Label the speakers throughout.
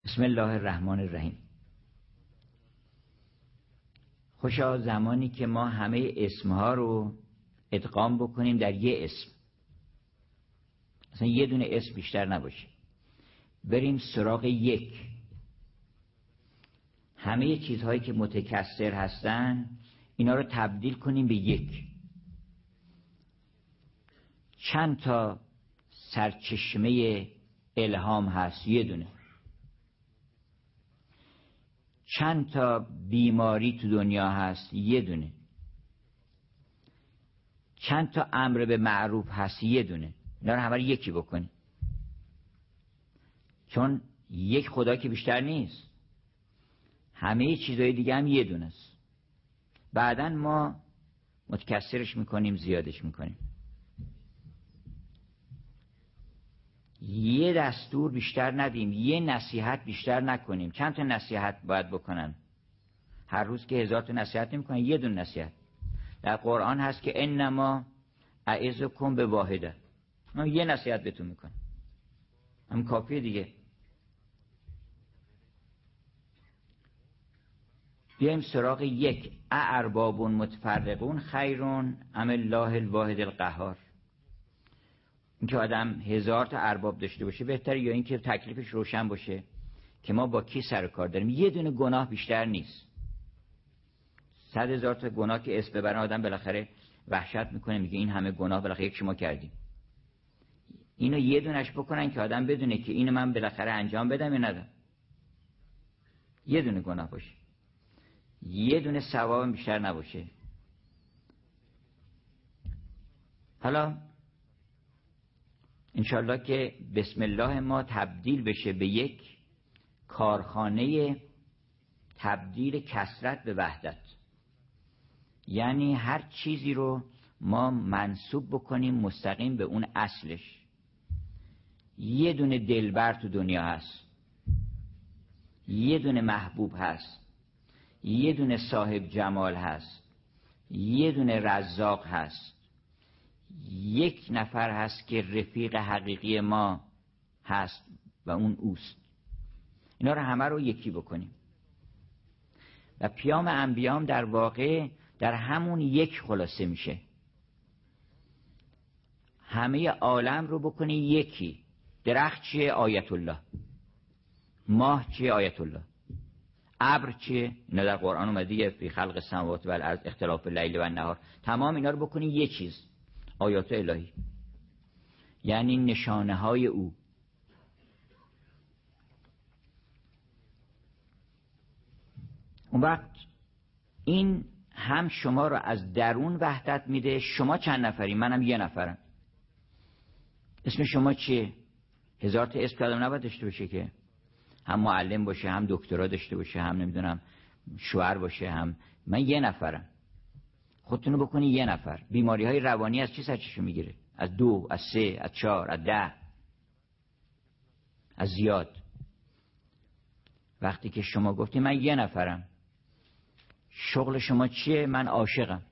Speaker 1: بسم الله الرحمن الرحیم. خوشا زمانی که ما همه اسمها رو ادغام بکنیم در یه اسم، مثلا یه دونه اسم بیشتر نباشه، بریم سراغ یک. همه چیزهایی که متکثر هستن اینا رو تبدیل کنیم به یک. چند تا سرچشمه الهام هست؟ یه دونه. چند تا بیماری تو دنیا هست؟ یه دونه. چند تا امر به معروف هست؟ یه دونه. اینا رو همه رو یکی بکنیم، چون یک خدا که بیشتر نیست، همه چیزهای دیگه هم یه دونه است. بعداً ما متکثرش میکنیم، زیادش میکنیم. یه دستور بیشتر ندیم، یه نصیحت بیشتر نکنیم. چند تا نصیحت باید بکنن؟ هر روز که 1000 تا نصیحت نمیکنن، یه دونه نصیحت. در قرآن هست که انما اعظکم بواحده، من یه نصیحت بهتون میکنم، هم کافیه دیگه. بیایم سراغ یک. ارباب متفرقون خیرون ام الله الواحد القهار. اینکه آدم 1000 تا ارباب داشته باشه بهتره، یا اینکه تکلیفش روشن باشه که ما با کی سر کار داریم؟ یه دونه گناه بیشتر نیست. 100,000 تا گناه که اسم ببرن آدم بالاخره وحشت میکنه، میگه این همه گناه بالاخره یک شما کردیم. اینو یه دونش بکنن که آدم بدونه که اینو من بالاخره انجام بدم یا ندم. یه دونه گناه باشه، یه دونه ثواب بیشتر نباشه. حالا انشالله که بسم الله ما تبدیل بشه به یک کارخانه تبدیل کثرت به وحدت. یعنی هر چیزی رو ما منسوب بکنیم مستقیم به اون اصلش. یه دونه دلبر تو دنیا هست، یه دونه محبوب هست، یه دونه صاحب جمال هست، یه دونه رزاق هست، یک نفر هست که رفیق حقیقی ما هست و اون اوست. اینا رو همه رو یکی بکنیم و پیام انبیام در واقع در همون یک خلاصه میشه. همه عالم رو بکنی یکی. درخت چیه؟ آیت الله. ماه چیه؟ آیت الله. ابر چیه؟ اینا در قرآن اومده، فی خلق السماوات و الارض اختلاف اللیل و النهار. تمام اینا رو بکنی یه چیز، آیات الهی، یعنی نشانه های او. اون وقت این هم شما رو از درون وحدت میده. شما چند نفری؟ منم یه نفرم. اسم شما چیه؟ 1000 تا اسم که آدم نباید داشته باشه که، هم معلم باشه، هم دکترا داشته باشه، هم نمیدونم شوهر باشه، هم من یه نفرم. خودتونو بکنی یه نفر. بیماری های روانی از چی سرچشمه میگیره؟ از 2، از 3، از 4، از 10، از زیاد. وقتی که شما گفتی من یه نفرم، شغل شما چیه؟ من عاشقم.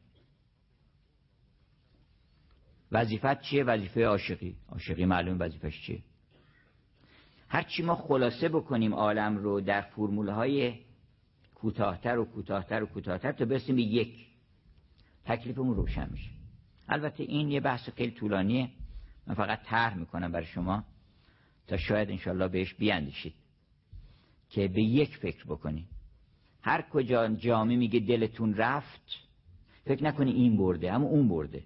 Speaker 1: وظیفت چیه؟ وظیفه عاشقی. عاشقی معلوم وظیفش چیه. هرچی ما خلاصه بکنیم عالم رو در فرمولهای کوتاه‌تر و کوتاه‌تر و کوتاه‌تر تا برسیم به یک، تکلیفمون روشن میشه. البته این یه بحث خیلی طولانیه، من فقط طرح میکنم برای شما تا شاید انشالله بهش بیاندیشید که به یک فکر بکنید. هر کجا جامعه میگه دلتون رفت، فکر نکنی این برده اما اون برده.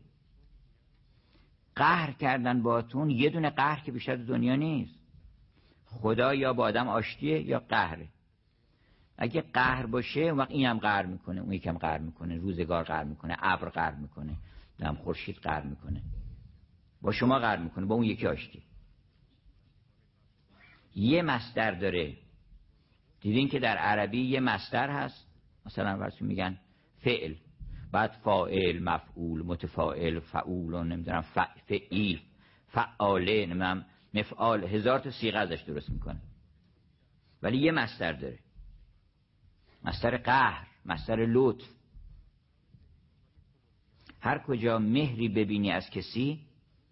Speaker 1: قهر کردن باهاتون، یه دونه قهر که بیشتر دنیا نیست. خدا یا با آدم آشتیه یا قهره. اگه قهر باشه اون وقت اینم قهر میکنه، اون یکم قهر میکنه، روزگار قهر میکنه، ابر قهر میکنه، دم خورشید قهر میکنه، با شما قهر میکنه، با اون یکی آشتی. یه مصدر داره. دیدین که در عربی یه مصدر هست، مثلا ورسون میگن فعل، بعد فاعل، مفعول، متفاعل، فعول، نمیدونم فعیل، فعاله، نمیدونم مفعال، 1000 تا صیغه ازش درست میکنه. ولی یه مصدر داره، مصدر قهر، مصدر لطف. هر کجا مهری ببینی از کسی،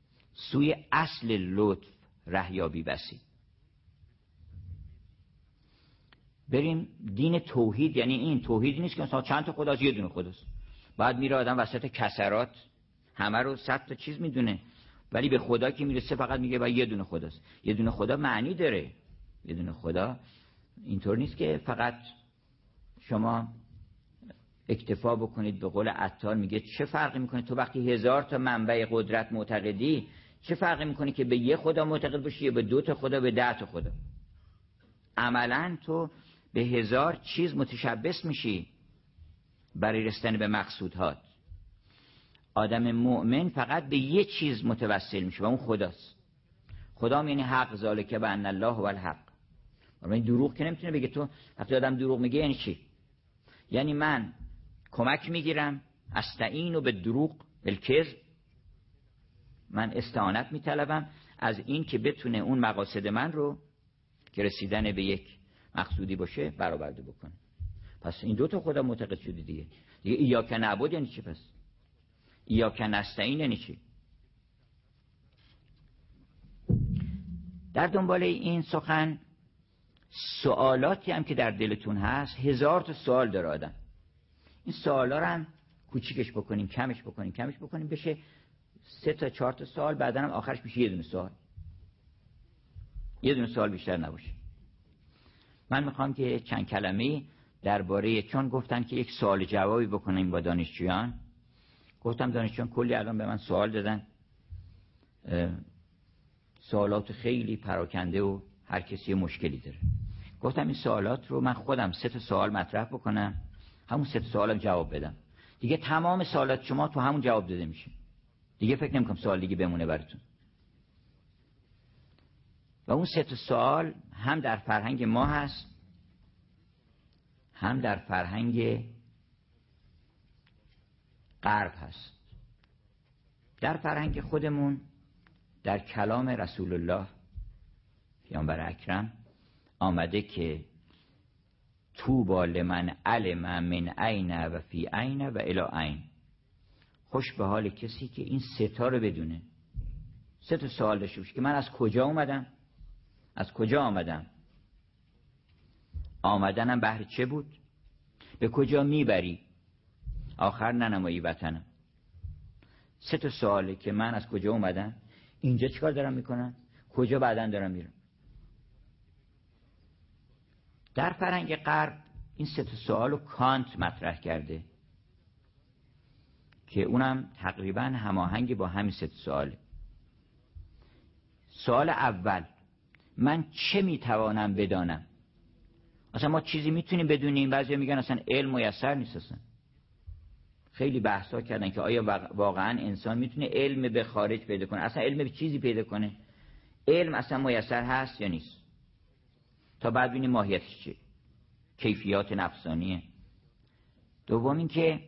Speaker 1: سوی اصل لطف ره یابی بسی. بریم دین توحید. یعنی این توحید نیست که مثلا چند تا خداست، یه دونه خداست. بعد میره آدم وسط کسرات همه رو 100 تا چیز میدونه، ولی به خدا که میرسه فقط میگه باید یه دونه خداست. یه دونه خدا معنی داره. یه دونه خدا اینطور نیست که فقط شما اکتفا بکنید. به قول عطار میگه چه فرقی میکنه تو وقتی 1000 تا منبع قدرت معتقدی، چه فرقی میکنه که به یه خدا معتقد باشی یا به 2 تا خدا، به 10 تا خدا؟ عملا تو به 1000 چیز متشبث میشی برای رسیدن به مقصودهات. آدم مؤمن فقط به یه چیز متوسل میشه و اون خداست. خدا یعنی حق، ذالک بان الله هو الحق. این دروغ که نمیتونه بگه. تو وقتی آدم دروغ میگه یعنی چی؟ یعنی من کمک میگیرم، استعین و به دروغ بالکذب، من استعانت میطلبم از این که بتونه اون مقاصد من رو که رسیدن به یک مقصودی باشه برآورده بکنه. پس این 2 تا خدا معتقد شدی دیگه. ایاک نعبد یعنی چی؟ پس ایاک نستعین یعنی چی؟ در دنبال این سخن سوالاتی هم که در دلتون هست، 1000 تا سوال داره آدم. این سوالا رو هم کوچیکش بکنیم، کمش بکنیم بشه 3 تا 4 تا سوال، بعدا هم آخرش میشه یه دونه سوال. یه دونه سوال بیشتر نباشه. من میخوام که چند کلمه درباره، چون گفتن که یک سوال جوابی بکنیم با دانشجویان، گفتم دانشجویان کلی الان به من سوال دادن، سوالات خیلی پراکنده و هر کسی مشکلی داره. گفتم این سوالات رو من خودم 3 تا سوال مطرح بکنم، همون 3 تا سوالم جواب بدم. دیگه تمام سوالات شما تو همون جواب داده میشه. دیگه فکر نمی‌کنم سوال دیگه بمونه براتون. و اون 3 تا سوال هم در فرهنگ ما هست، هم در فرهنگ غرب هست. در فرهنگ خودمون در کلام رسول الله پیامبر اکرم آمده که طوبی لمن علم من این و فی این و الی این. خوش به حال کسی که این 3 تا رو بدونه. 3 تا سوال داشته باشه که من از کجا اومدم، از کجا آمدم، آمدنم بهر چه بود، به کجا میبری، آخر ننمایی وطنم. 3 تا سواله که من از کجا اومدم، اینجا چیکار دارم میکنم، کجا بعداً دارم میرم. در فرهنگ غرب این 3 تا سوالو کانت مطرح کرده که اونم تقریباً هماهنگ با همین 3 تا سواله. سوال اول، من چه میتوانم بدانم؟ اصلا ما چیزی میتونیم بدونیم؟ بعضیا میگن اصلا علم میسر نیست. اصلا خیلی بحثا کردن که آیا واقعا انسان میتونه علم به خارج پیدا کنه، اصلا علم به چیزی پیدا کنه؟ علم اصلا میسر هست یا نیست؟ تا بعد ببینیم ماهیتش چیه، کیفیات نفسانیه. دوم این که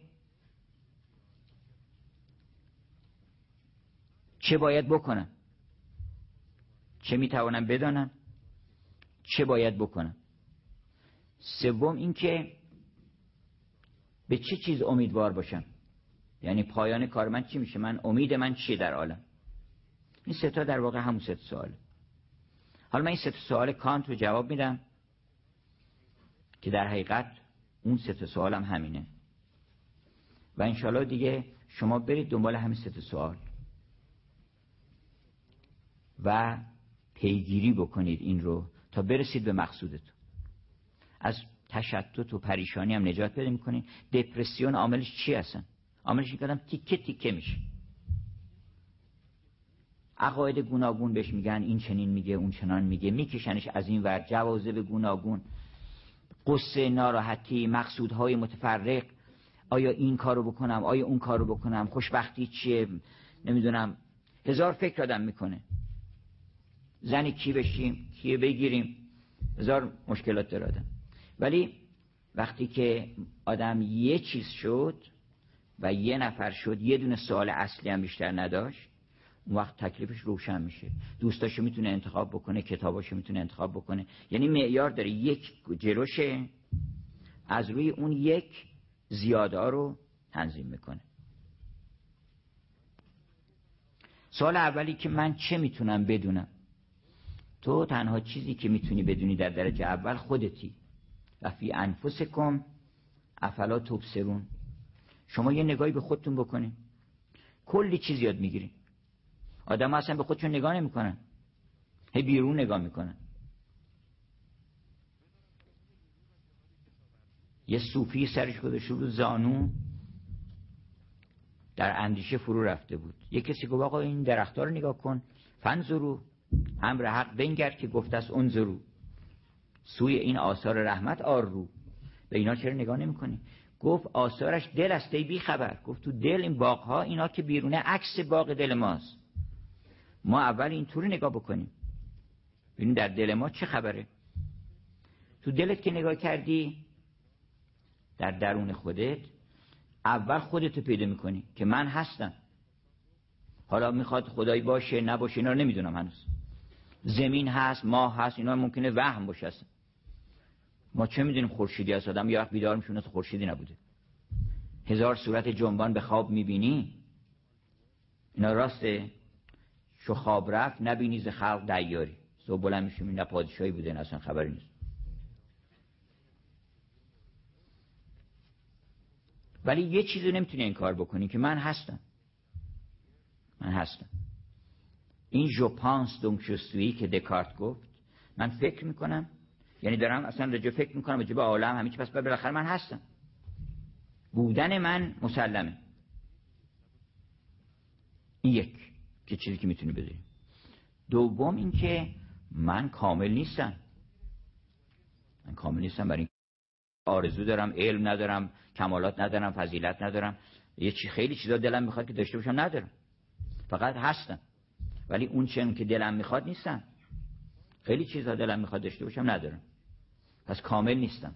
Speaker 1: چه باید بکنم، چه میتوانم بدانم، چه باید بکنم. سوم این که به چه چیز امیدوار باشم، یعنی پایان کار من چی میشه، من امید من چیه در عالم. این 3 تا در واقع همون 3 تا سواله. حالا من این 3 تا سوال کانت رو جواب میدم که در حقیقت اون 3 تا سوال هم همینه و انشالله دیگه شما برید دنبال همین 3 تا سوال و پیگیری بکنید این رو تا برسید به مقصودتون. از تشتت و پریشانی هم نجات پیدا میکنید. دپرسیون عاملش چی هستن؟ عاملش این که آدم تیکه تیکه میشه. عقاید گوناگون بهش میگن، این چنین میگه اون چنان میگه، میکشنش از این ور، جوازب گوناگون، قصه، ناراحتی، مقصودهای متفرق. آیا این کارو بکنم، آیا اون کارو بکنم، خوشبختی چیه، نمیدونم، 1000 فکر آدم میکنه. زن کی بشیم، کیه بگیریم، 1000 مشکلات داره آدم. ولی وقتی که آدم یه چیز شد و یه نفر شد، یه دونه سوال اصلی هم بیشتر نداشت، اون وقت تکلیفش روشن میشه. دوستاشو میتونه انتخاب بکنه، کتاباشو میتونه انتخاب بکنه. یعنی معیار داره، یک جلوشه، از روی اون یک زیاده ها رو تنظیم میکنه. سوال اولی که من چه میتونم بدونم؟ تو تنها چیزی که میتونی بدونی در درجه اول خودتی. و فی انفسکم افلا تبصرون. شما یه نگاهی به خودتون بکنید، کلی چیز یاد میگیرید. آدم اصلا به خودشون نگاه نمیکنن، هی بیرون نگاه میکنن. یه صوفی سرش گذاشته بود زانو، در اندیشه فرو رفته بود. یه کسی گفت آقا این درخت‌ها رو نگاه کن، فنظروا امر حق بنگر که گفته است انظروا، سوی این آثار رحمت آر رو، به اینا چرا نگاه نمی‌کنی؟ گفت آثارش دل است ای بی خبر. گفت تو دل این باغ‌ها اینا که بیرونه عکس باغ دل ماست. ما اول اینطوری نگاه بکنیم ببینیم در دل ما چه خبره. تو دلت که نگاه کردی در درون خودت، اول خودتو پیدا میکنی که من هستم. حالا میخواد خدایی باشه نباشه اینا رو نمیدونم هنوز. زمین هست، ماه هست، اینا ممکنه وهم باشه اصلا. ما چه میدونیم خورشیدی هست؟ آدم یه وقت بیدار میشونه تو خورشیدی نبوده. هزار صورت جنبان به خواب میبینی، اینا راسته؟ شو خواب رفت نبینی ز خلق دیاری. صبح بلند میشیم این نه پادشاهی بوده نه اصلا خبری نیست. ولی یه چیزی نمیتونی انکار بکنی که من هستم. من هستم. این جو پانس دونک جو سوی که دکارت گفت، من فکر میکنم، یعنی دارم اصلا رجوع فکر میکنم رجوع به عالم همه چی، پس بالاخره من هستم. بودن من مسلمه. این یک که چیزی که میتونی بدونی. دوم این که من کامل نیستم. من کامل نیستم، برای این آرزو دارم، علم ندارم، کمالات ندارم، فضیلت ندارم، خیلی چیزا دلم میخواد که داشته باشم ندارم، فقط هستم. ولی اون چیزی که دلم میخواد نیستم. خیلی چیزا دلم میخواد داشته باشم ندارم، پس کامل نیستم.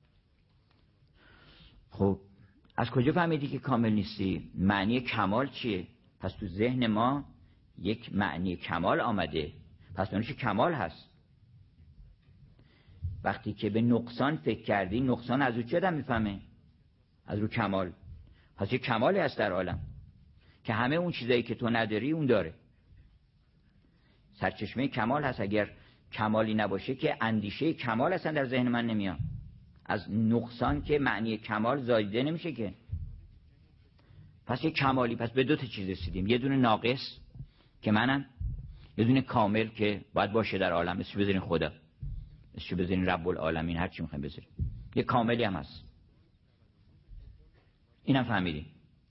Speaker 1: خب از کجا فهمیدی که کامل نیستی؟ معنی کمال چیه؟ پس تو ذهن ما یک معنی کمال آمده، پس اونش کمال هست. وقتی که به نقصان فکر کردی، نقصان از رو چه آدم میفهمه؟ از رو کمال. پس یک کمالی هست در عالم که همه اون چیزایی که تو نداری اون داره. سرچشمه کمال هست. اگر کمالی نباشه که اندیشه کمال اصلا در ذهن من نمیاد. از نقصان که معنی کمال زایده نمیشه که. پس یک کمالی، پس به دو تا چیز رسیدیم، یه دونه ناقص که منم، یه دونه کامل که باید باشه در عالم. اسمش بذارین خدا، اسمش بذارین رب العالمین، هر چی میخوایم بذارین. یه کاملی هم هست. اینم فهمیدیم.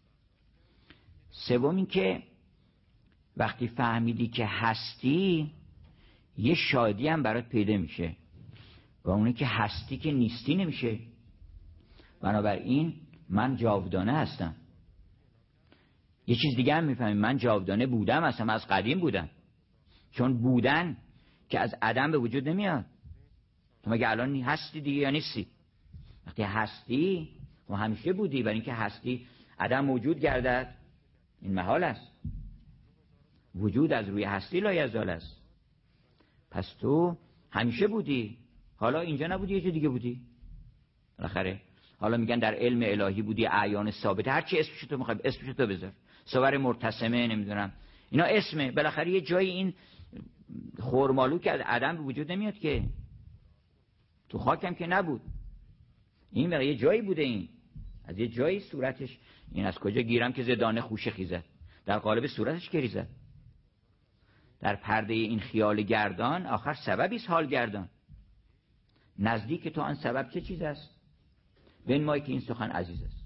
Speaker 1: سوم این که وقتی فهمیدی که هستی، یه شادی هم برات پیدا میشه و اونه که هستی که نیستی نمیشه. بنابراین من جاودانه هستم. یه چیز دیگه هم میفهمیم، من جاودانه بودم، اصلا از قدیم بودم. چون بودن که از عدم به وجود نمیاد. تو مگه الان هستی دیگه یا نیستی؟ وقتی هستی و همیشه بودی، برای اینکه هستی عدم موجود گردد این محال است. وجود از روی هستی لایزال است. پس تو همیشه بودی، حالا اینجا نبودی، یه جا دیگه بودی بالاخره. حالا میگن در علم الهی بودی، اعیان ثابته، هر چی اسمشو تو میخوای اسمشو تو بذار، صور مرتسمه، نمیدونم اینا اسمه، بالاخره یه جایی این خرمالو که از عدم به وجود نمیاد که. تو خاکم که نبود، این برای یه جایی بوده، این از یه جایی صورتش، این از کجا گیرم که زدانه خوشه خیزد، در قالب صورتش که ریزد. در پرده این خیال گردان آخر سببی است حال گردان. نزدیک تو آن سبب چه چیز است؟ بنمای که این سخن عزیز است.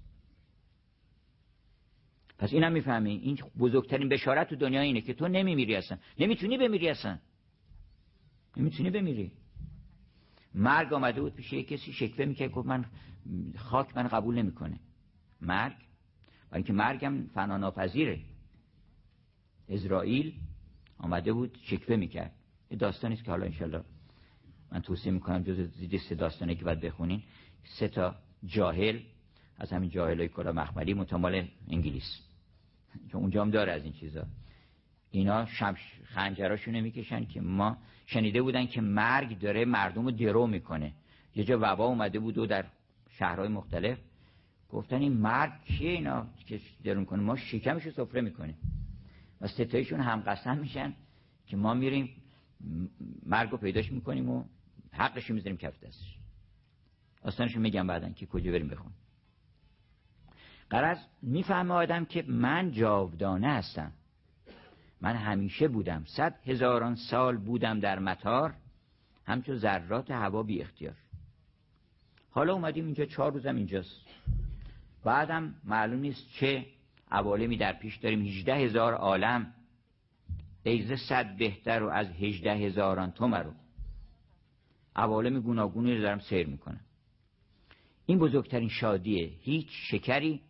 Speaker 1: پس اینم میفهمی، این بزرگترین بشارت تو دنیا اینه که تو نمیمیری اصلا، نمیتونی بمیری اصلا، نمیتونی بمیری. مرگ آمده بود پیش کسی شکوه میکرد، گفت من خاک من قبول نمیکنه مرگ، برای اینکه مرگم فنا ناپذیره. اسرائیل آمده بود شکوه میکرد. یه داستانی است که حالا انشالله من توصیه میکنم جز لیست داستانی که باید بخونین. 3 جاهل از همین جاهلای کلا مخملی متمال انگلیس، چون اونجا هم داره از این چیزا، اینا خنجراشونو میکشن که ما شنیده بودن که مرگ داره مردم رو درو میکنه. یه جا وبا اومده بود و در شهرهای مختلف گفتن این مرگ کیه اینا که درو میکنه؟ ما شکمشو سفره میکنیم. و 3 هم قسم میشن که ما میریم مرگ رو پیداش میکنیم و حقشو میذاریم کف دستش. داستانشو میگم بعدن که کجا بریم بخون. غرض میفهمه آدم که من جاودانه هستم، من همیشه بودم، 100,000 سال بودم در مطار، همچون ذرات هوا بی اختیار. حالا اومدیم اینجا 4 روزم اینجاست، بعدم معلوم نیست چه عوالمی در پیش داریم. 18,000 عالم، ایزه 100 بهتر و از 18,000 تو مرو، عوالم گوناگونی رو دارم سیر میکنم. این بزرگترین شادیه. هیچ شکری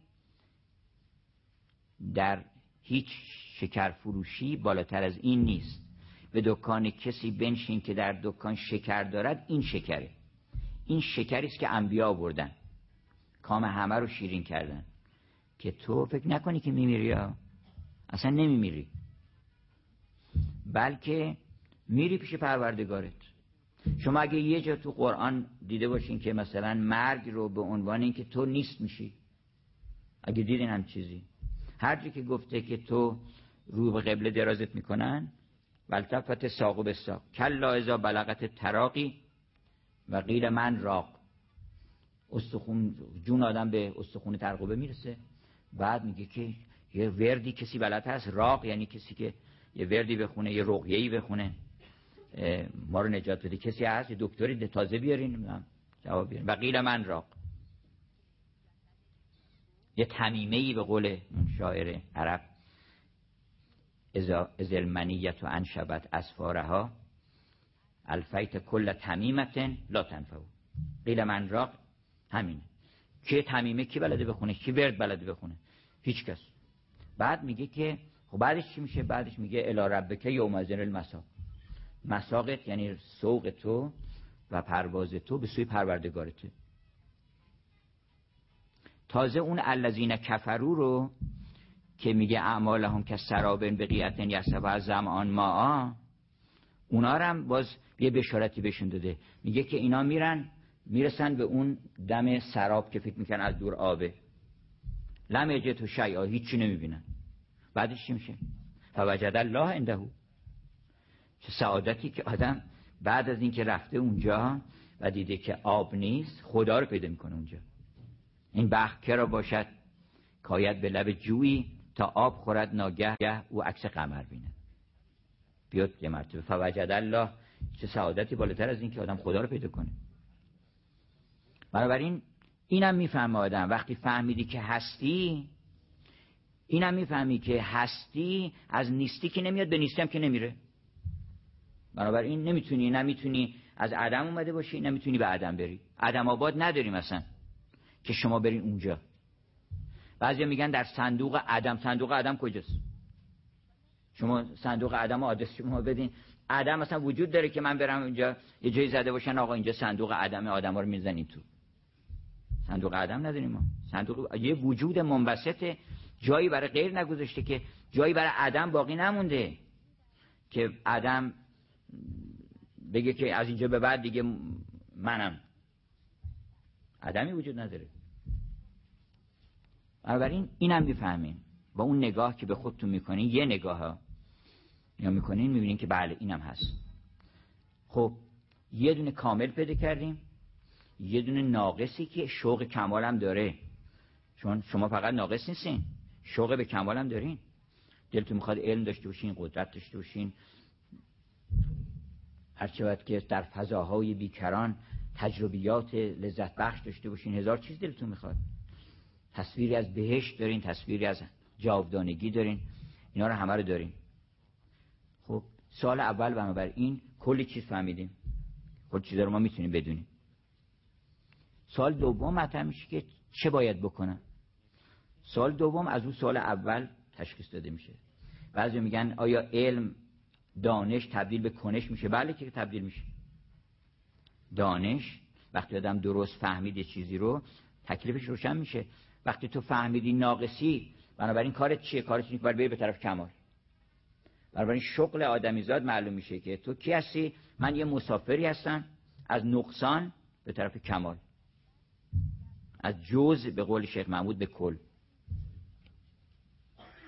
Speaker 1: در هیچ شکر فروشی بالاتر از این نیست. به دکان کسی بنشین که در دکان شکر دارد، این شکره. این شکری است که انبیا آوردن، کام همه رو شیرین کردن، که تو فکر نکنی که میمیری، اصلا نمیمیری، بلکه میری پیش پروردگارت. شما اگه یه جا تو قرآن دیده باشین که مثلا مرگ رو به عنوان این که تو نیست میشی، اگه دیدین هم چیزی، هر جا که گفته که تو رو به قبله درازت میکنن، والتفت ساق به ساق کلا اذا بلغت تراقی و قیل من راق، استخون جون آدم به استخون ترقبه میرسه. بعد میگه که یه وردی کسی بلد هست، راق یعنی کسی که یه وردی بخونه، یه رقیه‌ای بخونه ما رو نجات بده. کسی هست؟ یه دکتری تازه بیارین جواب بیارین. و قیل من راق، یه تمیمه‌ای به قول اون شاعر عرب، اذا المنیت انشبت اسفارها الفیت کل تمیمت لا تنفع. قیل من راق همینه. که تمیمه کی بلده بخونه؟ کی ورد بلده بخونه؟ هیچ کس. بعد میگه که خب بعدش چی میشه؟ بعدش میگه الی ربک یومئذ المساق. مساقت یعنی سوق تو و پرواز تو به سوی پروردگارته. تازه اون الذین کفروا رو که میگه اعمالهم کسراب بقیعة یصبح الظمآن ماء، اونا رو هم باز یه بشارتی بهشون داده. میگه که اینا میرسن به اون دم سراب که فکر میکنن از دور آبه، لم یجدوا شیئا، هیچی نمیبینن. بعدش چی میشه؟ فوجد الله عنده. چه سعادتی که آدم بعد از اینکه رفته اونجا و دیده که آب نیست، خدا رو پیدا میکنه اونجا. این بخت که را باشد کاید به لب جویی، تا آب خورد ناگه او عکس قمر بینه. بیاد یه مرتبه فوجد الله. چه سعادتی بالاتر از این که آدم خدا رو پیدا کنه. بنابراین اینم میفهمه آدم وقتی فهمیدی که هستی، اینم میفهمی که هستی از نیستی که نمیاد، به نیستی هم که نمیره. بنابراین نمیتونی از عدم اومده باشی، نمیتونی به عدم بری. عدم آباد نداریم اصلا که شما برین اونجا. بعضیا میگن در صندوق عدم. صندوق عدم کجاست؟ شما صندوق عدم آدرس شما بدین. عدم اصلا وجود داره که من برم اونجا یه جایی زده باشن آقا اینجا صندوق عدم، آدما رو میزنین تو. صندوق عدم نداریم ما. صندوق یه وجود منبسطه، جایی برای غیر نگذاشته، که جایی برای عدم باقی نمونده که عدم بگه که از اینجا به بعد دیگه منم. عدمی وجود نداره. بنابراین اینم میفهمین با اون نگاه که به خودتون میکنین، یه نگاه ها یا میکنین، میبینین که بله اینم هست. خب یه دونه کامل پیدا کردیم، یه دونه ناقصی که شوق کمال هم داره. چون شما فقط ناقص نیستین، شوق به کمال هم دارین. دلتون میخواد علم داشته باشین، قدرت داشته باشین، هرچه باید که در فضاهای بیکران تجربیات لذت بخش داشته باشین. هزار چیز دلتون میخواد. تصویری از بهشت دارین، تصویری از جاودانگی دارین، اینا رو همه رو دارین. خب سال اول بنابراین کلی چیز فهمیدیم، کلی چیزا رو ما میتونیم بدونیم. سال دوم مطرح میشه که چه باید بکنم. سال دوم از اون سال اول تشخیص داده میشه. بعضی میگن آیا علم، دانش تبدیل به کنش میشه؟ بله که تبدیل میشه. دانش وقتی آدم درست فهمید یه چیزی رو، تکلیفش روشن میشه. وقتی تو فهمیدی ناقصی، بنابراین کارت چیه؟ کارت اینه که باید بری به طرف کمال. بنابراین شغل آدمیزاد معلوم میشه که تو کی هستی. من یه مسافری هستم از نقصان به طرف کمال، از جزء به قول شیخ محمود به کل.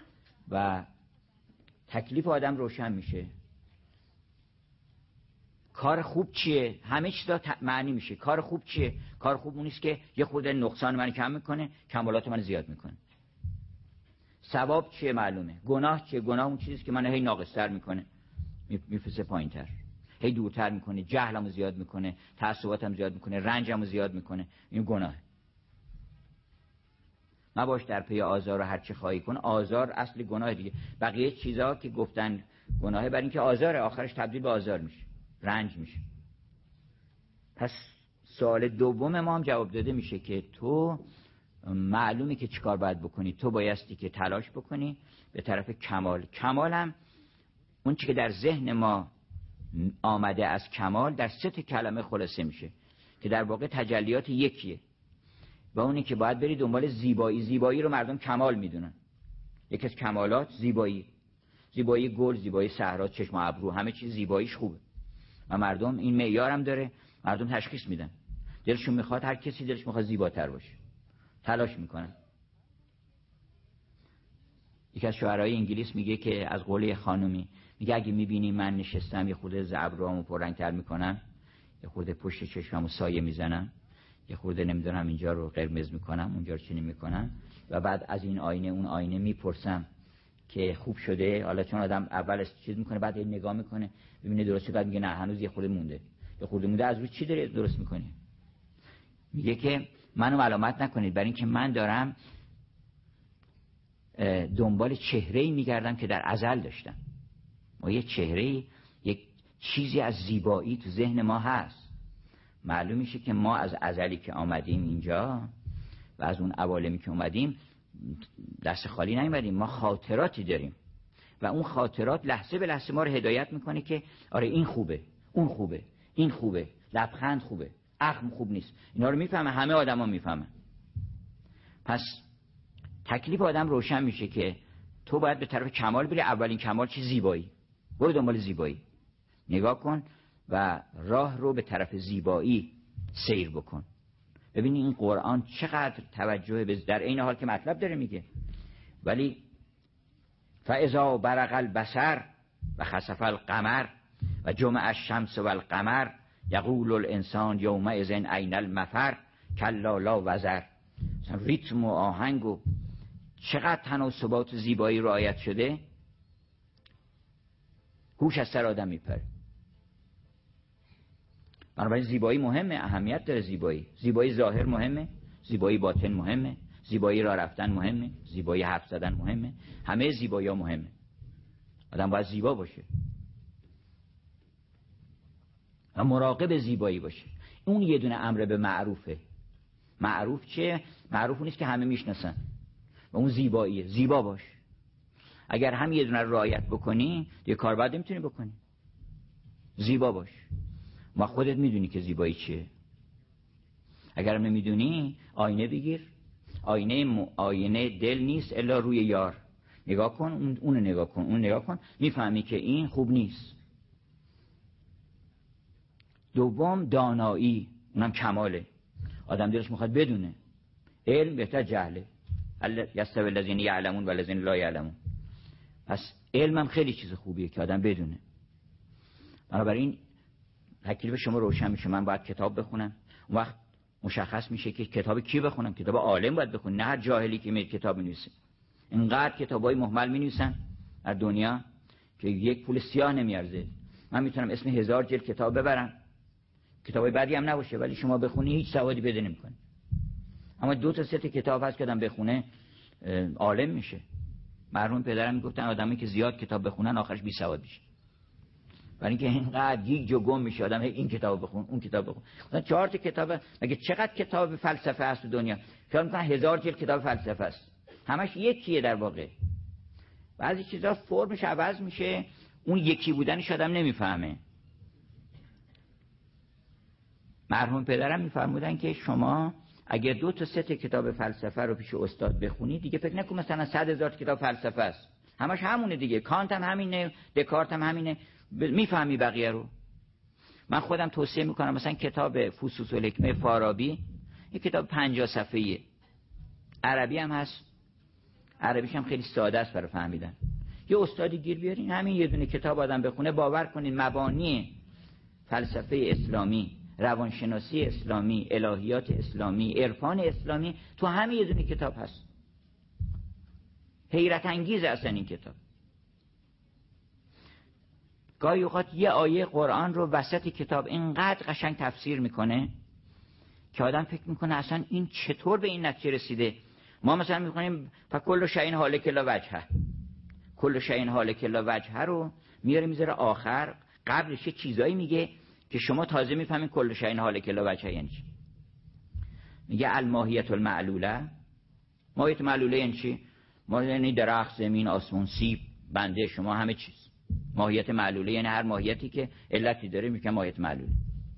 Speaker 1: و تکلیف آدم روشن میشه. کار خوب چیه؟ همه چیزا معنی میشه. کار خوب چیه؟ کار خوب اون است که یه خورده نقصان من کم میکنه، کمالات من زیاد میکنه. ثواب چیه؟ معلومه. گناه چیه؟ گناه اون چیزی که من هی ناقص‌تر میکنه، میفرسته پایین‌تر، هی دورتر میکنه، جهلمو زیاد میکنه، تعصباتم زیاد میکنه، رنجمو زیاد میکنه. این گناه. نباش در پی آزار و هر چه خواهی کن. آزار اصل گناه دیگه. بقیه چیزا که گفتن گناهه برای اینکه آزاره، آخرش تبدیل به آزار میشه، رنج میشه. پس سوال دوم ما هم جواب داده میشه که تو معلومه که چیکار باید بکنی. تو بایستی که تلاش بکنی به طرف کمال. کمال هم اون چی که در ذهن ما آمده از کمال در 3 کلمه خلاصه میشه که در واقع تجلیات یکیه، و اونی که باید بری دنبال زیبایی. زیبایی رو مردم کمال میدونن. یکی از کمالات زیبایی. زیبایی گل، زیبایی صحرا، چشم و ابرو، همه چیز زیباییش خوبه و مردم این معیار هم داره. مردم تشخیص میدن، دلشون میخواد، هر کسی دلش میخواد زیباتر باشه، تلاش میکنن. یکی از شاعرای انگلیس میگه که از قول خانومی، میگه اگه میبینی من نشستم یه خورده ابروامو پررنگ‌تر میکنم، یه خورده پشت چشممو سایه میزنم، یه خورده نمیدونم اینجا رو قرمز میکنم، اونجا رو چنین میکنم، و بعد از این آینه اون آینه میپرسم که خوب شده. حالا چون آدم اول چیز میکنه، بعد این نگاه میکنه ببینه درست شد، بعد میگه نه هنوز یه خورده مونده. یه خورده مونده از روی چی داره درست میکنه؟ میگه که منو ملامت نکنید برای اینکه من دارم دنبال چهره‌ای میگردم که در ازل داشتم. ما یه چهره‌ای، یک چیزی از زیبایی تو ذهن ما هست. معلوم میشه که ما از ازلی که آمدیم اینجا و از اون عوالمی که اومدیم دست خالی نیومدیم. ما خاطراتی داریم و اون خاطرات لحظه به لحظه ما رو هدایت میکنه که آره این خوبه، اون خوبه، این خوبه، لبخند خوبه، اخم خوب نیست. اینا رو میفهمه، همه آدما میفهمن. پس تکلیف آدم روشن میشه که تو باید به طرف کمال بری. اولین کمال چی؟ زیبایی. برو دنبال زیبایی، نگاه کن و راه رو به طرف زیبایی سیر بکن. ببینی این قرآن چقدر توجه در این حال که مطلب داره میگه، ولی فاذا برق البصر و خسف القمر و جمع الشمس و القمر یقول الانسان یومئذ این المفر کلا لا وزر. ریتم و آهنگ و چقدر تناسبات زیبایی رعایت شده، هوش از سر آدم میپره. بنابراین زیبایی مهمه، اهمیت داره. زیبایی ظاهر مهمه، زیبایی باطن مهمه، زیبایی راه رفتن مهمه، زیبایی حرف زدن مهمه، همه زیبایی‌ها مهمه. آدم باید زیبا باشه و مراقب زیبایی باشه. اون یه دونه امر به معروفه. معروف چیه؟ معروف اون نیست که همه میشناسن و اون زیباییه. زیبا باش. اگر هم یه دونه رعایت بکنی یه کار بعد نمیتونی بکنی. زیبا باش. ما خودت میدونی که زیبایی چیه. اگر نمیدونی آینه بگیر. آینه دل نیست الا روی یار. نگاه کن، اون نگاه کن، اون نگاه کن، میفهمی که این خوب نیست. دوم دانایی، اونم کماله. آدم دلش میخواد بدونه. علم بهتر جهله. یستوی الذین یعلمون و الذین لا یعلمون. پس علم هم خیلی چیز خوبیه که آدم بدونه. بنابراین تکلیف شما روشن میشه. من باید کتاب بخونم. اون وقت مشخص میشه که کتاب کی بخونم. کتاب عالم باید بخونم، نه هر جاهلی که میاد کتاب می‌نویسه. اینقدر کتابای مهمل می‌نویسن در دنیا که یک پول سیاه نمیارزه. من میتونم اسم 1000 جلد کتاب ببرم، کتابای بعدی هم نباشه، ولی شما بخونی هیچ سوادی پیدا نمی‌کنی. اما 2 تا 3 تا کتاب هست که آدم بخونه عالم میشه. مرحوم پدرم میگفتن آدمی که زیاد کتاب بخونن آخرش بی سواد میشه. برای اینکه اینقدر گیج و گم میشه آدم، این کتاب بخون، اون کتاب بخون. مثلا 4 تا کتاب، مگه چقدر کتاب فلسفه هست تو دنیا؟ خیال می‌کنن 1000 جلد کتاب فلسفه است. همش یکیه در واقع. بعضی چیزا فرمش عوض میشه، اون یکی بودنش آدم نمیفهمه. مرحوم پدرم میفرمودن که شما اگر 2 تا 3 تا کتاب فلسفه رو پیش استاد بخونی دیگه فکر نکن مثلا 100,000 کتاب فلسفه است. همش همونه دیگه. کانت هم همینه، دکارت هم همینه. میفهمی بقیه رو. من خودم توصیه میکنم مثلا کتاب فصوص الحکمه فارابی، یک کتاب 50 صفحه‌ایه. عربی هم هست. عربیش هم خیلی ساده است برای فهمیدن. یه استادی گیر بیارین همین یه دونه کتاب آدم بخونه، باور کنین مبانی فلسفه اسلامی، روانشناسی اسلامی، الهیات اسلامی، عرفان اسلامی تو همین یه دونه کتاب هست. حیرت انگیز اصلا این کتاب. گاهی اوقات یه آیه قرآن رو وسط کتاب اینقدر قشنگ تفسیر میکنه که آدم فکر میکنه اصلا این چطور به این نتیجه رسیده. ما مثلا میخونیم فکل شیء هالک الا وجهه، کل شیء هالک الا وجهه رو میاره میذاره آخر، قبلش یه چیزایی میگه که شما تازه میفهمین کل شیء هالک الا وجهه یعنی چی. میگه الماهیت المعلوله. ماهیت معلوله یعنی چی؟ ما یعنی درخت، زمین، آسمون، سیب، بنده شما، همه چیز. ماهیت معلوله یعنی هر ماهیتی که علتی داره میگه ماهیت معلوله.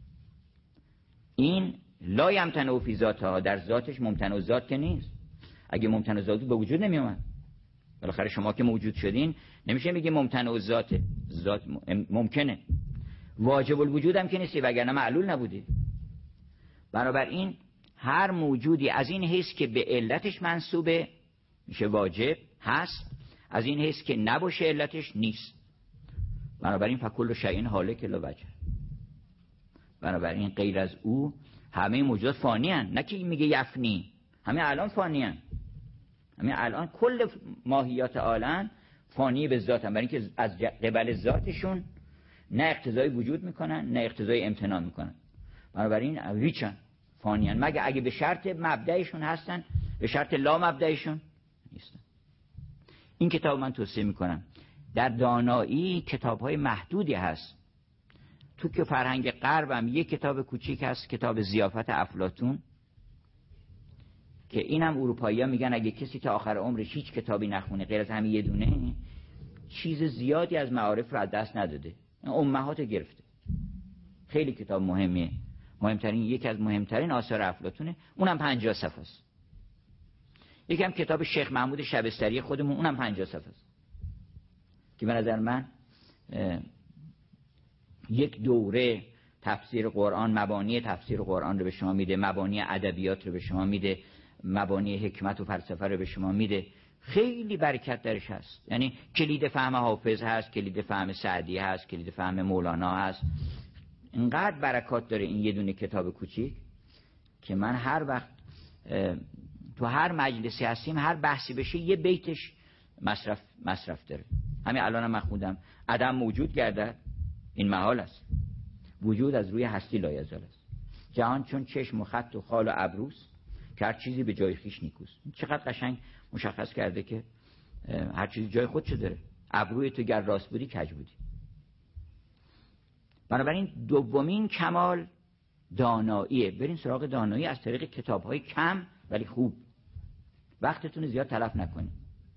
Speaker 1: این لا یمتنع فی ذاتها، در ذاتش ممتنع ذات که نیست. اگه ممتنع ذات به وجود نمی اومد. بالاخره شما که موجود شدین نمیشه بگی ممتنع ذات. ذات ممکنه، واجب الوجود هم که نیستی وگرنه معلول نبودی. بنابراین هر موجودی از این حیث که به علتش منسوبه میشه واجب هست، از این حیث که نباشه علتش نیست. بنابراین فکل شیء هالک الا وجهه. بنابراین غیر از او همه موجودات فانی هستند. نه که این میگه یفنی، همه الان فانی هستند. همه الان کل ماهیات عالم فانی به ذات هم، برای اینکه از قبل ذاتشون نه اقتضای وجود میکنن نه اقتضای امتناع میکنن. بنابراین هیچن، فانی هستند، مگه اگه به شرط مبدأشون هستن، به شرط لا مبدأشون نیستن. این کتاب من توصیه میکنم. در دانایی کتاب‌های محدودی هست. تو که فرهنگ غرب هم یک کتاب کوچیک هست، کتاب ضیافت افلاطون، که اینم اروپایی‌ها میگن اگه کسی تا آخر عمرش هیچ کتابی نخونه غیر از همین یه دونه، چیز زیادی از معارف رو از دست نداده، امهات گرفته. خیلی کتاب مهمیه، مهمترین، یکی از مهمترین آثار افلاطونه. اونم 50 صفحه است. یکی هم کتاب شیخ محمود شبستری خودمون، اونم 50 صفحه است، که به نظر من یک دوره تفسیر قرآن، مبانی تفسیر قرآن رو به شما میده، مبانی ادبیات رو به شما میده، مبانی حکمت و فلسفه رو به شما میده. خیلی برکت درش هست. یعنی کلید فهم حافظ هست، کلید فهم سعدی هست، کلید فهم مولانا هست. اینقدر برکات داره این یه دونه کتاب کوچیک که من هر وقت تو هر مجلسی هستیم، هر بحثی بشه یه بیتش مصرف داره. همین الان من خوندم عدم موجود گردد این محال است، وجود از روی هستی لایزال است. جهان چون چشم و خط و خال و ابروست، که هر چیزی به جای خیش نیکوست. چقدر قشنگ مشخص کرده که هر چیزی جای خودشو داره. ابروی تو گر راست بودی کج بودی. بنابراین دومین کمال داناییه. برین سراغ دانایی از طریق کتاب‌های کم ولی خوب. وقتتون زیاد تلف نکنید.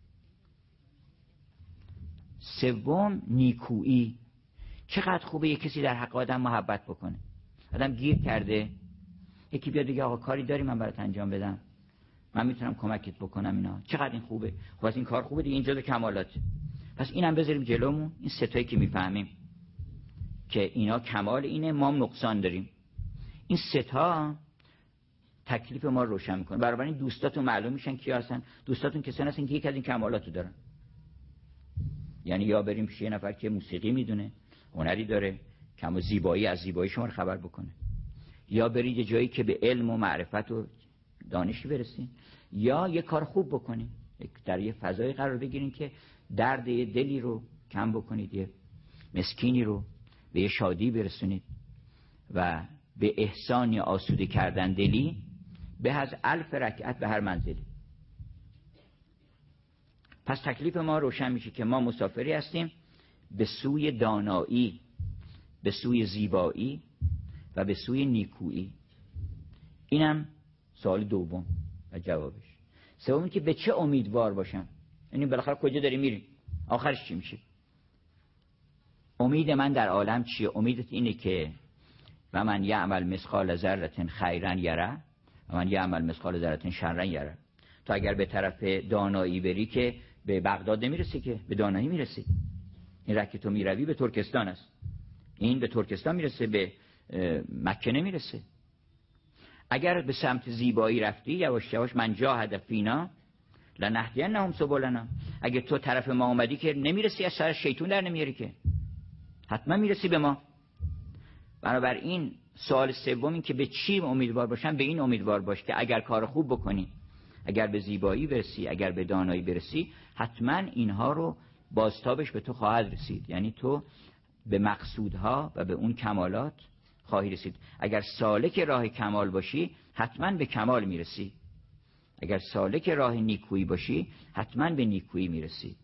Speaker 1: سوم نیکویی. چقدر خوبه یک کسی در حق آدم محبت بکنه. آدم گیر کرده، یکی بیاد بگه آقا کاری داری من برات انجام بدم، من میتونم کمکت بکنم، اینا چقدر این خوبه. خب از این کار خوبه دیگه، این جزء کمالاته. پس اینم بذاریم جلومون. این سه تایی که میفهمیم که اینا کمال اینه، ما هم نقصان داریم. این سه تا تکلیف ما رو روشن میکنه. برای این دوستاتون معلوم میشن کیا هستن. دوستاتون کسانی هستن که یک از این کمالاتو دارن. یعنی یا بریم پیش یه نفر که موسیقی میدونه، هنری داره، کم و زیبایی از زیبایی شما رو خبر بکنه، یا برید یه جایی که به علم و معرفت و دانشی برسین، یا یه کار خوب بکنید، در یه فضای قرار بگیرین که درد یه دلی رو کم بکنید، یه مسکینی رو به یه شادی برسونید و به احسان یا آسوده کردن دلی به از 1000 رکعت به هر منزلی. پس تکلیف ما روشن میشه که ما مسافری هستیم به سوی دانایی، به سوی زیبایی و به سوی نیکویی. اینم سوال دوم و جوابش. سوم که به چه امیدوار باشم، یعنی بالاخره کجا داری میری، آخرش چی میشه. امید من در عالم چیه؟ امیدت اینه که و من یعمل مثقال ذره خیرا یره و من یعمل مثقال ذره شرا یره. تو اگر به طرف دانایی بری که به بغداد نمیرسی، که به دانایی میرسی. این راه که تو میروی به ترکستان است، این به ترکستان میرسه، به مکه نمیرسه. اگر به سمت زیبایی رفتی، یواش یواش من جاهد فینا لنهدینهم سبلنا. اگه تو طرف ما اومدی که نمیرسی، از سر شیطون در نمیاری، که حتما میرسی به ما. بنابراین سوال سوم این که به چی امیدوار باشم؟ به این امیدوار باش که اگر کار خوب بکنی، اگر به زیبایی برسی، اگر به دانایی برسی، حتما اینها رو بازتابش به تو خواهد رسید. یعنی تو به مقصودها و به اون کمالات خواهی رسید. اگر سالک راه کمال باشی حتما به کمال میرسی، اگر سالک راه نیکویی باشی حتما به نیکویی میرسی.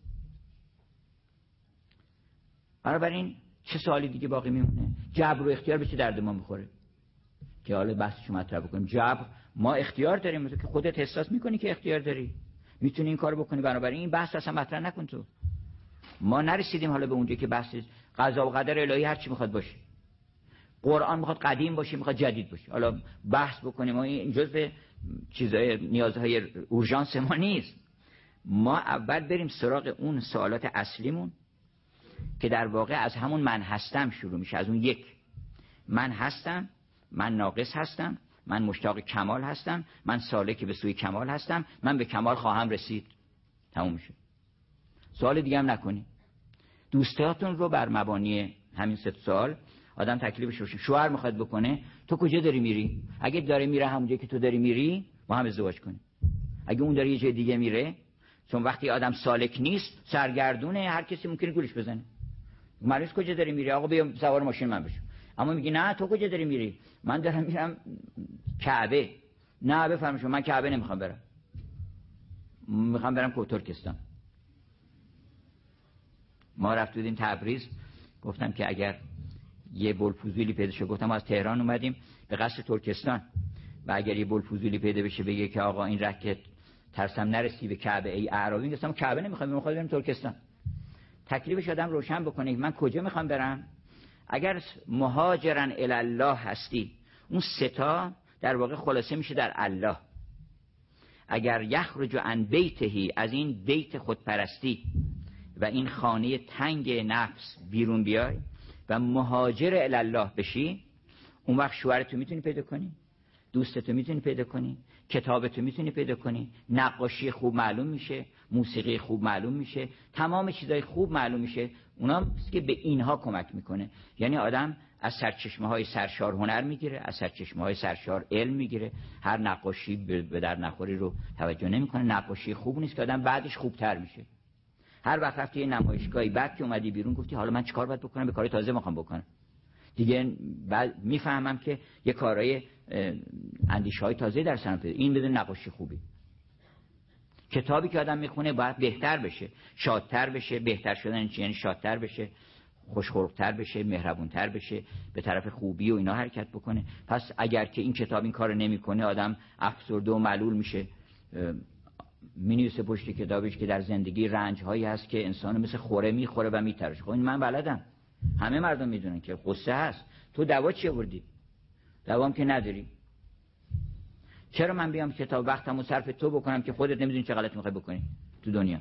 Speaker 1: بنابراین چه سوالی دیگه باقی میمونه؟ جبر و اختیار به چه درد ما میخوره که حالا بحثشو مطرح بکنیم؟ جبر، ما اختیار داریم، تو که خودت احساس میکنی که اختیار داری، میتونی این کارو بکنی. بنابراین این بحث اصلا مطرح نکن. تو ما نرسیدیم حالا به اونجا که بحث قضا و قدر الهی هر چی میخواد باشه. قرآن میخواد قدیم باشه، میخواد جدید باشه. حالا بحث بکنیم، ما این جزء چیزای نیازهای اورژانس ما نیست. ما اول بریم سراغ اون سوالات اصلیمون که در واقع از همون من هستم شروع میشه. از اون یک من هستم، من ناقص هستم، من مشتاق کمال هستم، من سالک به سوی کمال هستم، من به کمال خواهم رسید. تموم میشه. سوال دیگه هم نکنی. دوستاتون رو بر مبانی همین سه سوال آدم تکلیفش روشن. شوهر میخواد بکنه، تو کجا داری میری؟ اگه داره میره همونجا که تو داری میری، با هم ازدواج کنیم. اگه اون داره یه جای دیگه میره، چون وقتی آدم سالک نیست، سرگردونه، هر کسی ممکنه گولش بزنه. مریض کجا داری میری؟ آقا بیا سوار ماشین من بشو. اما میگی نه تو کجا داری میری؟ من دارم میرم کعبه. نه بفرمایید، من کعبه نمیخوام برم، میخوام برم ترکستان. ما رفت بودیم تبریز، گفتم که اگر یه بلفوزولی پیدا شه، گفتم از تهران اومدیم به قصد ترکستان و اگر یه بلفوزولی پیدا بشه بگه که آقا این رکت ترسم نرسی به کعبه ای اعرابی، گفتم کعبه نمیخوام، میخوام بریم ترکستان. تکلیفش آدم روشن بکنه من کجا میخوام برم. اگر مهاجرن الی الله هستی، اون ستا در واقع خلاصه میشه در الله. اگر یخرج عن بیته، از این بیت خودپرستی و این خانه تنگ نفس بیرون بیای و مهاجر الی الله بشی، اون وقت شوهرتو میتونی پیدا کنی، دوستتو میتونی پیدا کنی، کتابتو میتونی پیدا کنی، نقاشی خوب معلوم میشه، موسیقی خوب معلوم میشه، تمام چیزای خوب معلوم میشه. اونا که به اینها کمک میکنه. یعنی آدم از سرچشمه‌های سرشار هنر میگیره، از سرچشمه‌های سرشار علم میگیره. هر نقاشی به در نخوری رو توجه نمیکنه. نقاشی خوب نیست که آدم بعدش خوبتر میشه. هر وقت رفتی یه نمایشگاهی، بعد که اومدی بیرون گفتی حالا من چیکار باید بکنم؟ به کار تازه میخوام بکنم دیگه. بعد میفهمم که یه کارهای اندیشه‌های تازه در سرم پیدا. این بدون نقاشی خوبی. کتابی که آدم میخونه باید بهتر بشه، شادتر بشه. بهتر شدن یعنی شادتر بشه، خوشخلق‌تر بشه، مهربونتر بشه، به طرف خوبی و اینا حرکت بکنه. پس اگر که این کتاب این کارو نمیکنه، آدم افسرده و ملول میشه. مینویسه پشت کتابش که در زندگی رنج‌هایی هست که انسان مثل خوره میخوره و میترشه. خب این من بلدم، همه مردم میدونن که قصه هست. تو دوا چی آوردی؟ دوام که نداری. چرا من بیام کتاب وقتمو صرف تو بکنم که خودت نمیدونی چه غلطی میخوای بکنی تو دنیا؟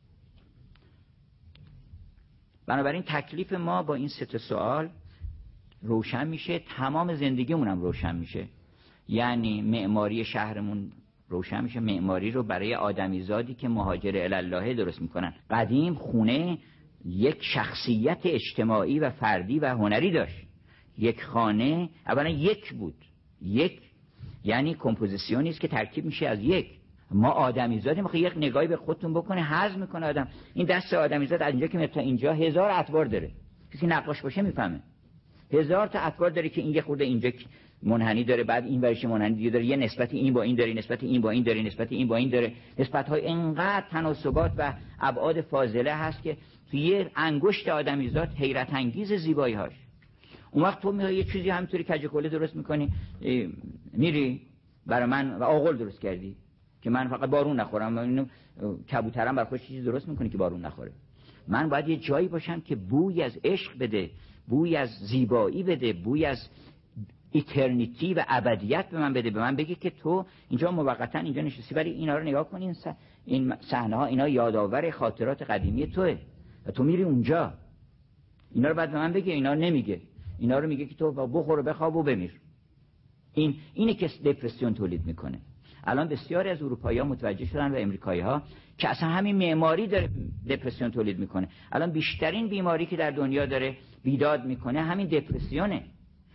Speaker 1: بنابراین تکلیف ما با این سه تا سوال روشن میشه، تمام زندگیمون هم روشن میشه. یعنی معماری شهرمون روشن میشه، معماری رو برای آدمیزادی که مهاجر الی الله درست میکنن. قدیم خونه یک شخصیت اجتماعی و فردی و هنری داشت. یک خانه اولا یک بود. یک یعنی کمپوزیسیونی است که ترکیب میشه از یک. ما آدمیزادی میخواد یک نگاهی به خودتون بکنه، هضم میکنه آدم. این دست آدمیزاد از اینجا که میاد تا اینجا 1000 اطوار داره. کسی نقاش باشه میفهمه 1000 تا اطوار داره که این یه خورده اینجا منحنی داره، بعد این ورش منحنی دیگه داره، یه نسبت این با این داره، نسبت این با این داره، نسبت این با این داره، نسبت‌های اینقدر تناسبات و ابعاد فاضله هست که توی یه انگشت آدمیزاد حیرت انگیز زیبایی هاش. اون وقت تو میای یه چیزی همینطوری کجکوله درست میکنی، میری برای من و آغل درست کردی که من فقط بارون نخورم. اینو کبوترم برای خودش چیزی درست میکنه که بارون نخوره. من باید یه جایی باشم که بوی از عشق بده، بوی از زیبایی بده، بوی از ایترنیتی و ابدیت به من بده، به من بگه که تو اینجا موقتا اینجا نشستی، ولی اینا رو نگاه کن، این صحنه ها اینا یادآور خاطرات قدیمی توئه و تو میری اونجا. اینا رو بعد به من بگه، اینا نمیگه. اینا رو میگه که تو بخور و بخواب و بمیر. اینه که دپرسیون تولید میکنه. الان بسیاری از اروپایی‌ها متوجه شدن و امریکایی‌ها که اصلا همین معماری داره دپرسیون تولید میکنه. الان بیشترین بیماری که در دنیا داره بیداد میکنه همین دپرسیونه.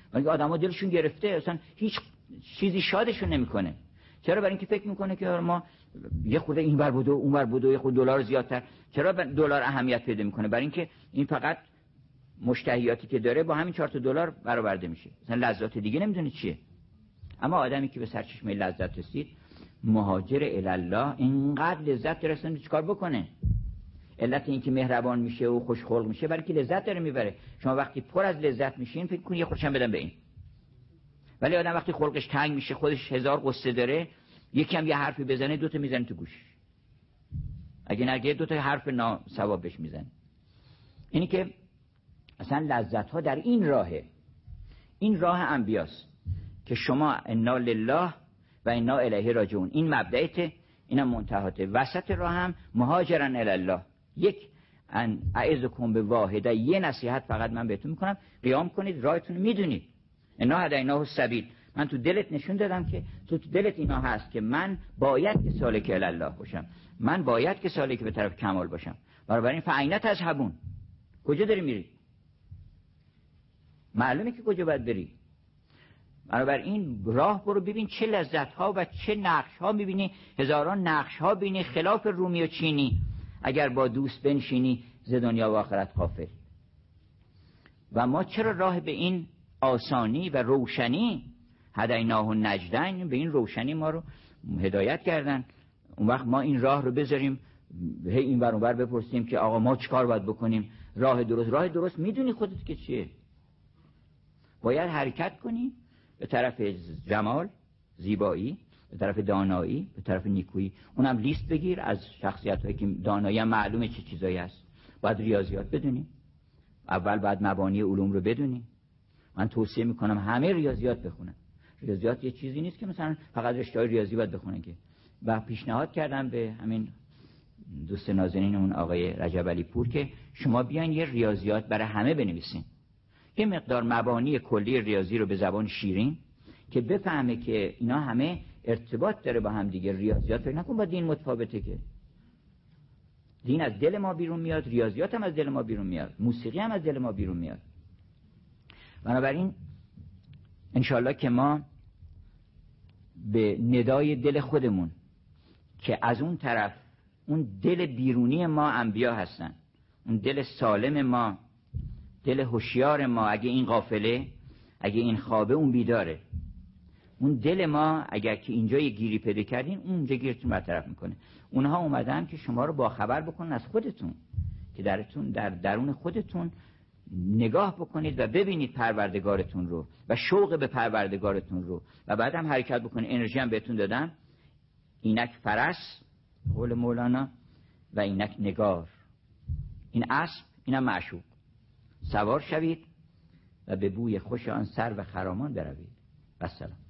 Speaker 1: ولی آدما دلشون گرفته، اصلا هیچ چیزی شادشون نمیکنه. چرا؟ برای اینکه فکر میکنه که ما یه خورده اینور بود و اونور بود و یه خورده دلار زیادتر. چرا دلار اهمیت پیدا میکنه؟ برای اینکه این فقط مشتهیاتی که داره با همین 4 تا دلار برآورده میشه، مثلا لذات دیگه نمیدونه چیه. اما آدمی که به سرچشمه لذت رسید، مهاجر الله، اینقدر لذت رسید چیکار بکنه؟ علت این که مهربان میشه و خوشخلق میشه برای که لذت داره میبره. شما وقتی پر از لذت میشین فکر کنید یه خورشم بدم به این. ولی آدم وقتی خلقش تنگ میشه، خودش 1000 قصه داره، یکی هم یه حرفی بزنه 2 تا میزنه تو گوش. اگه نگه 2 تا حرف ناصواب بهش میزنه. اینی که اصلا لذت ها در این راهه. این راه انبیاست که شما انا لله و انا الیه راجعون، این مبدأته، اینم منتهاته. وسط راه هم مهاجرن الی الله. یک ان اعظکم به واحده، یه نصیحت فقط من بهتون میکنم، قیام کنید، راهتون میدونید. انا هدیناه السبیل، من تو دلت نشون دادم که تو دلت اینا هست که من باید که سالک الی الله باشم، من باید که سالک به طرف کمال باشم. بنابراین فاین تذهبون، کجا داری میری؟ معلومه که کجا باید بری. بنابراین راه برو، ببین چه لذت ها و چه نقش ها میبینی، هزاران نقش ها بینی، خلاف رومی و چینی. اگر با دوست بنشینی ز دنیا و آخرت غافل. و ما چرا راه به این آسانی و روشنی، هدیناه النجدین، به این روشنی ما رو هدایت کردن، اون وقت ما این راه رو بذاریم هی این ور اون ور بپرسیم که آقا ما چیکار باید بکنیم؟ راه درست میدونی خودت که چیه؟ باید حرکت کنی به طرف جمال، زیبایی، به طرف دانایی، به طرف نیکویی. اونم لیست بگیر از شخصیت‌هایی که دانایی هم معلومه چه چیزایی هست. باید ریاضیات بدونی، اول باید مبانی علوم رو بدونی. من توصیه میکنم همه ریاضیات بخونن. ریاضیات یه چیزی نیست که مثلا فقط رشته ریاضی باید بخونن که. و پیشنهاد کردم به همین دوست نازنین اون آقای رجب علی پور که شما بیاین یه ریاضیات برای همه بنویسین، یه مقدار مبانی کلی ریاضی رو به زبان شیرین که بفهمه که اینا همه ارتباط داره با هم دیگه. ریاضیات فکر نکن با دین متفاوته، که دین از دل ما بیرون میاد، ریاضیات هم از دل ما بیرون میاد، موسیقی هم از دل ما بیرون میاد. بنابراین انشالله که ما به ندای دل خودمون که از اون طرف اون دل بیرونی ما انبیا هستن، اون دل سالم ما، دل هوشیار ما، اگه این غافله، اگه این خوابه، اون بیداره. اون دل ما اگر که اینجا یه گیری پیدا کردین، اونجا گیرتون برطرف میکنه. اونها اومدن که شما رو با خبر بکنن از خودتون، که در درون خودتون نگاه بکنید و ببینید پروردگارتون رو و شوق به پروردگارتون رو، و بعد هم حرکت بکنید. انرژی هم بهتون دادم، اینک فرس قول مولانا و اینک نگار، این اسب اینم معشوق. سوار شوید و به بوی خوش آن سر و خرامان بروید. و السلام.